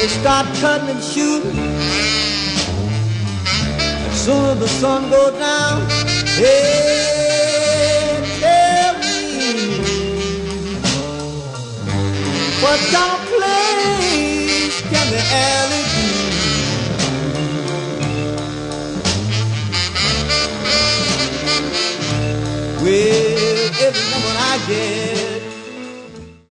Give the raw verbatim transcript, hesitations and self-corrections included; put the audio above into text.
they start cutting and shooting. As soon as the sun goes down, hey, tell me what kind of place can the alley be? Well, every number I get